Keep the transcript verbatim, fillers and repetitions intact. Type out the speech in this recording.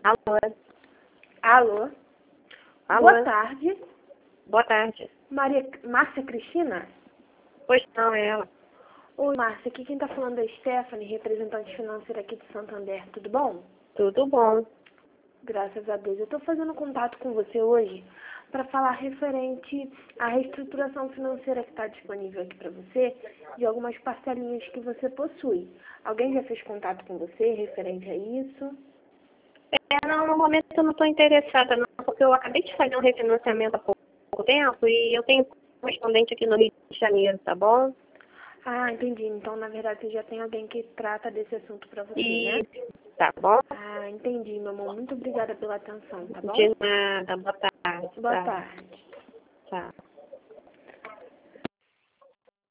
Alô? Alô? Alô? Boa tarde. Boa tarde. Maria, Márcia Cristina? Pois não, é ela. Oi, Márcia. Aqui quem tá falando é a Stephanie, representante financeira aqui de Santander. Tudo bom? Tudo bom. Graças a Deus. Eu tô fazendo contato com você hoje para falar referente à reestruturação financeira que está disponível aqui para você e algumas parcelinhas que você possui. Alguém já fez contato com você referente a isso? É, não, no momento eu não estou interessada, não, porque eu acabei de fazer um refinanciamento há pouco tempo e eu tenho correspondente aqui no Rio de Janeiro, tá bom? Ah, entendi. Então, na verdade, você já tem alguém que trata desse assunto para você, E né? tá bom? Ah, entendi, meu amor. Muito obrigada pela atenção, tá bom? De nada, boa tarde. Boa Tá. tarde.